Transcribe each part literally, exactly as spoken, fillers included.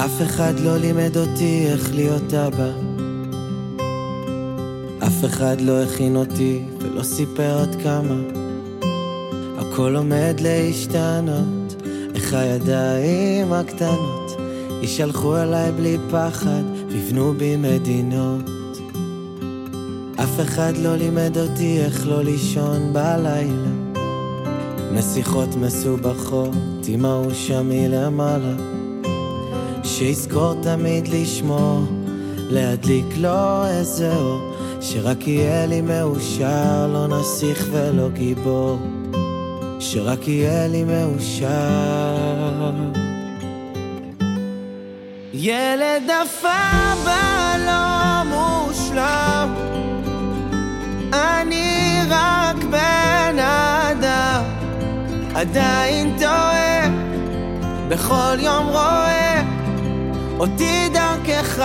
אף אחד לא לימד אותי איך להיות אבא, אף אחד לא הכין אותי ולא סיפר עד כמה הכל עומד להשתנות. איך הידיים הקטנות ישלחו אליי בלי פחד ויבנו בי מדינות. אף אחד לא לימד אותי איך לא לישון בלילה, נסיכות מסובכות עם ההוא שם מלמעלה, שיזכור תמיד לשמור, להדליק לו איזה אור, שרק יהיה לי מאושר, לא נסיך ולא גיבור, שרק יהיה לי מאושר. ילד אבא לא מושלם, אני רק בן אדם, עדיין טועה, בכל יום רואה אותי דרכך.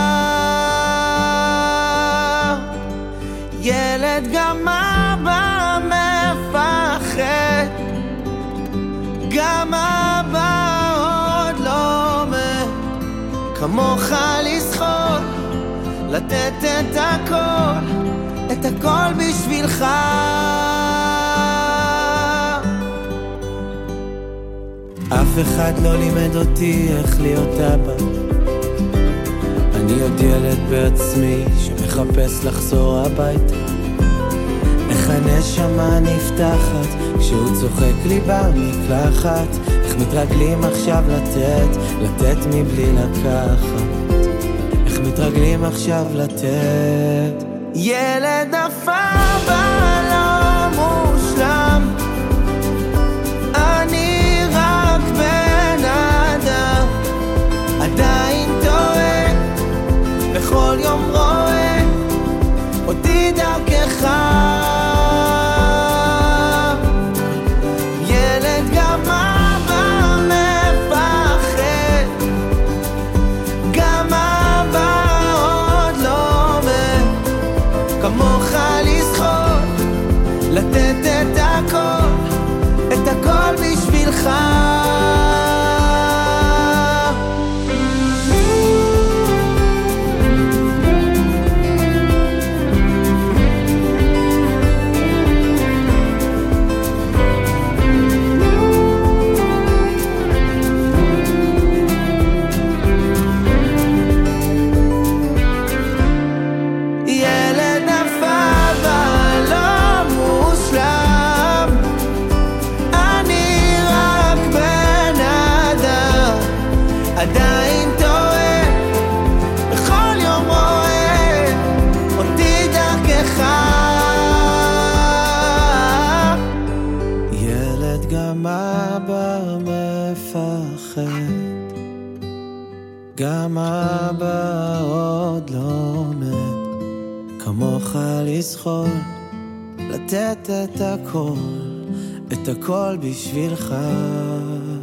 ילד גם אבא מפחד, גם אבא עוד לא מת, כמוך לזכור, לתת את הכל, את הכל בשבילך. אף אחד לא לימד אותי איך להיות אבא, אני עוד ילד בעצמי שמחפש לחזור הביתה. איך הנשמה נפתחת כשהוא צוחק לי במקלחת, איך מתרגלים עכשיו לתת, לתת מבלי לקחת, איך מתרגלים עכשיו לתת. ילד אבא לא מושלם, אני רק בן אדם, עדיין טועה, בכל יום רואה אותי דרכך. ילד גם אבא מפחד, גם אבא עוד לא מת, כמוך לזכור, לתת את הכל, את הכל בשבילך. עדיין טועה, בכל יום רואה אותי דרכך. ילד גם אבא מפחד, גם אבא עוד לא מת, כמוך לזכור, לתת את הכל, את הכל בשבילך.